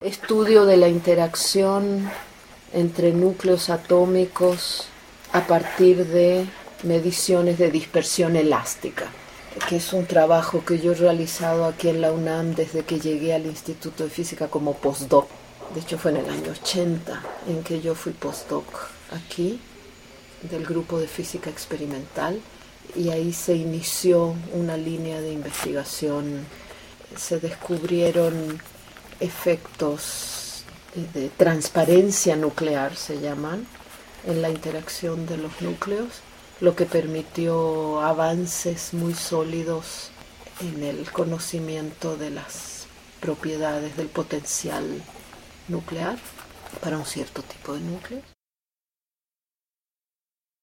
Estudio de la interacción entre núcleos atómicos a partir de mediciones de dispersión elástica, que es un trabajo que yo he realizado aquí en la UNAM desde que llegué al Instituto de Física como postdoc. De hecho fue en el año 80 en que yo fui postdoc aquí, del grupo de física experimental, y ahí se inició una línea de investigación. Se descubrieron efectos de transparencia nuclear, se llaman, en la interacción de los núcleos, lo que permitió avances muy sólidos en el conocimiento de las propiedades del potencial nuclear para un cierto tipo de núcleos.